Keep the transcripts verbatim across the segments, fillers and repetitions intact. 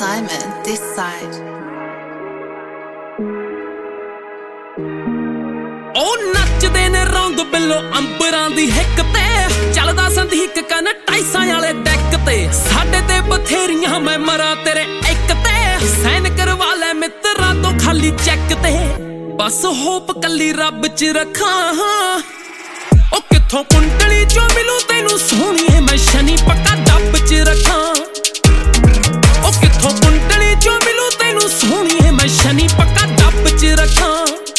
Simon, this side. ਉਹ ਨੱਚਦੇ ਨੇ ਰੌਂਦ ਬਿੱਲੋ ਅੰਬਰਾਂ ਦੀ ਹਿੱਕ ਤੇ ਚੱਲਦਾ ਸੰਦੀਕ ਕਨ ਟਾਈਸਾਂ ਵਾਲੇ ਡੈਕ ਤੇ ਸਾਡੇ ਤੇ ਬਥੇਰੀਆਂ ਮੈਂ ਮਰਾਂ ਤੇਰੇ ਇੱਕ ਤੇ ਸੈਨ ਕਰਵਾ ਲੈ ਮਿੱਤਰਾਂ ਤੋਂ ਖਾਲੀ ਚੈੱਕ ਤੇ ਬਸ ਹੋਪ ਕੱਲੀ ਰੱਬ ਚ ਰੱਖਾਂ ਉਹ ਕਿੱਥੋਂ ਕੁੰਡਲੀ ਚੋਂ ਮਿਲੂ ਤੈਨੂੰ ਸੋਹਣੀਏ ਮੈਂ ਸ਼ਨੀ ਪੱਕਾ ਡੱਬ ਚ ਰੱਖਾਂ ਉਹ ਕਿੱਥੋਂ ਕੁੰਡਲੀ ਚੋਂ ਮਿਲੂ ਤੈਨੂੰ ਸੋਹਣੀਏ ਮੈਂ ਸ਼ਨੀ ਪੱਕਾ ਡੱਬ ਚ ਰੱਖਾਂ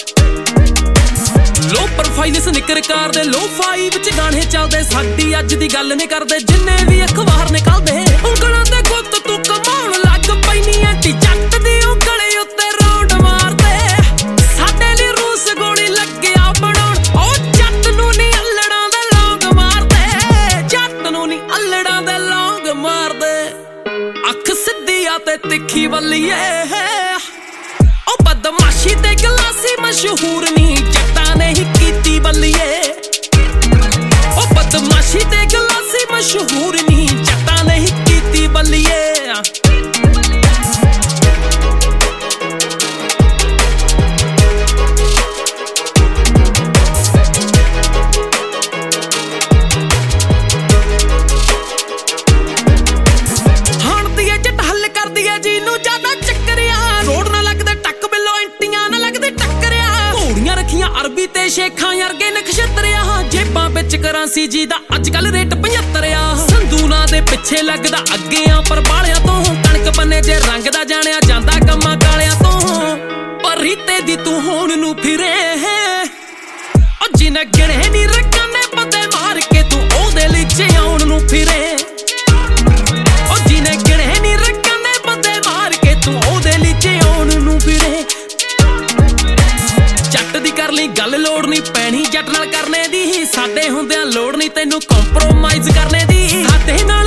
ਲੋ ਪ੍ਰੋਫਾਈਲ ਸਨਿਕਰ ਕਾਰ ਦੇ ਲੋ ਫਾਈਵ ਚ ਗਾਣੇ ਚੱਲਦੇ ਸਾਡੀ ਅੱਜ ਦੀ ਗੱਲ ਨਹੀਂ ਕਰਦੇ ਜਿੰਨੇ ਵੀ ਅਖਬਾਰ ਨਿਕਲਦੇ ਉਂਗਲਾਂ ਤੇ ਗੁੱਤ ਤੂੰ ਕਮਾਉਣ ਲੱਗ ਪੈਨੀ ਐਂਟੀ ਜੱਟ ਦੀ ਉਂਗਲੇ ਉੱਤੇ ਰੌਂਡ ਮਾਰਦੇ ਸਾਡੇ ਲਈ ਰੂਸ ਗੋਲੀ ਲੱਗਿਆ ਬਣਾਉਣ ਉਹ ਜੱਟ ਨੂੰ ਨੀ ਅੱਲੜਾਂ ਦੇ ਲੌਂਗ ਮਾਰਦੇ ਜੱਟ ਨੂੰ ਨੀ ਅੱਲੜਾਂ ਦੇ ਲੌਂਗ ਮਾਰਦੇ ਅੱਖ ਸਿੱਧੀ ਆ ਤੇ ਤਿੱਖੀ ਵੱਲੀਏ ਉਹ ਬਦਮਾਸ਼ੀ ਤੇ ਗਲਾਸੀ ਮਸ਼ਹੂਰ ਨੀ ਜੱਟਾਂ ਨੇ ਹੀ ਕੀਤੀ ਬੱਲੀਏ ਉਹ ਬਦਮਾਸ਼ੀ ਤੇ ਗਲਾਸੀ ਮਸ਼ਹੂਰ ਨੀ ਜੱਟਾਂ ਨੇ ਹੀ ਕੀਤੀ ਬੱਲੀਏ ਹਾਣਦੀ ਏ ਜੱਟ ਹੱਲ ਕਰਦੀ ਏ ਜੀ ਨੂੰ ਜ਼ਿਆਦਾ ਚੱਕਰਿਆ ਰੋਡ ਨਾ ਲੱਗਦੇ ਟੱਕ ਬਿੱਲੋ ਇੰਟੀਆਂ ਨਾ ਲੱਗਦੇ ਟੱਕਰਿਆ ਘੋੜੀਆਂ ਰੱਖੀਆਂ ਅਰਬੀ ਤੇ ਸ਼ੇਖਾਂ ਵਰਗੇ ਨਖਸ਼ਤਰਿਆ ਜੇਬਾਂ ਵਿੱਚ ਕਰਾਂਸੀ ਜੀ ਦਾ ਅੱਜ ਕੱਲ ਰੇਟ ਪਝੱਤਰ ਆ ਸੰਦੂਨਾ ਦੇ ਪਿੱਛੇ ਲੱਗਦਾ ਅੱਗੇ ਆ ਪਰ ਬਾਲਿਆਂ ਤੋਂ ਕਣਕ ਬੰਨੇ ਜੇ ਰੰਗ ਦਾ ਜਾਣਿਆ ਜਾਂਦਾ ਕੰਮਾਂ ਕਾਲਿਆਂ ਤੋਂ ਪਰ ਰੀਤੇ ਦੀ ਤੂੰ ਹੋਣ ਨੂੰ ਫਿਰੇ ਉਹ ਜਿਨੇ ਗਿਣੇ ਨੀ ਰੱਖਾਂ ਨੇ ਬੰਦੇ ਮਾਰ ਕੇ ਤੂੰ ਉਹਦੇ ਲਈ ਆਉਣ ਨੂੰ ਫਿਰੇ ਉਹ ਜਿਨੇ ਗਿਣੇ ਨੀ ਰੱਖਾਂ ਨੇ ਬੰਦੇ ਮਾਰ ਕੇ ਤੂੰ ਉਹਦੇ ਲਈ ਆਉਣ ਨੂੰ ਫਿਰੇ ਜੱਟ ਦੀ ਕਰ ਲਈ ਗੱਲ ਲੋੜ ਨਹੀਂ ਪੈਣੀ ਜੱਟ ਨਾਲ ਕਰਨੇ ਦੀ ਸਾਡੇ ਹੁੰਦਿਆਂ ਲੋੜ ਨਹੀਂ ਤੈਨੂੰ ਕੰਪਰੋਮਾਈਜ਼ ਕਰਨੇ ਦੀ ਸਾਡੇ ਨਾਲ